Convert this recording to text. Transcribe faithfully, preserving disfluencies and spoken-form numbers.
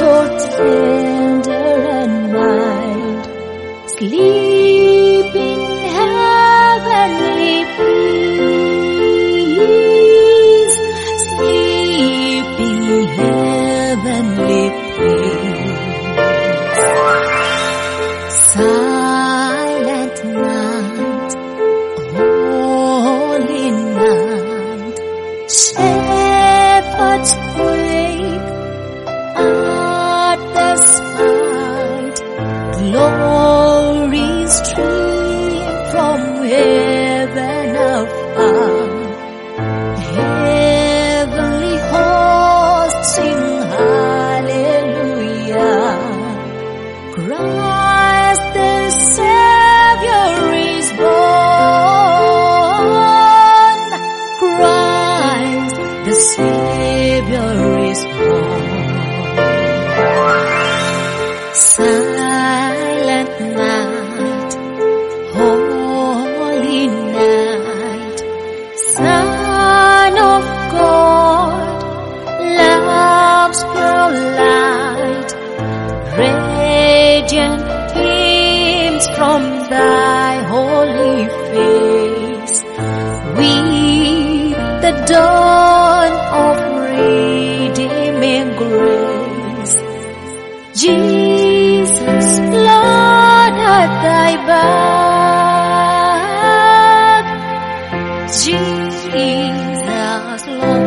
so tender and mild, sleep in heavenly peace, sleep in heavenly peace. Silent night, holy night, shepherds wake at the sight, glory stream from heaven afar, heavenly hosts sing hallelujah. Christ the Savior is born, Christ the Savior is born. Silent night, holy night, Son of God, love's pure light, radiant beams from thy holy face, we the dawn of redeeming grace. Jesus, Lord, at thy birth, Jesus, Lord.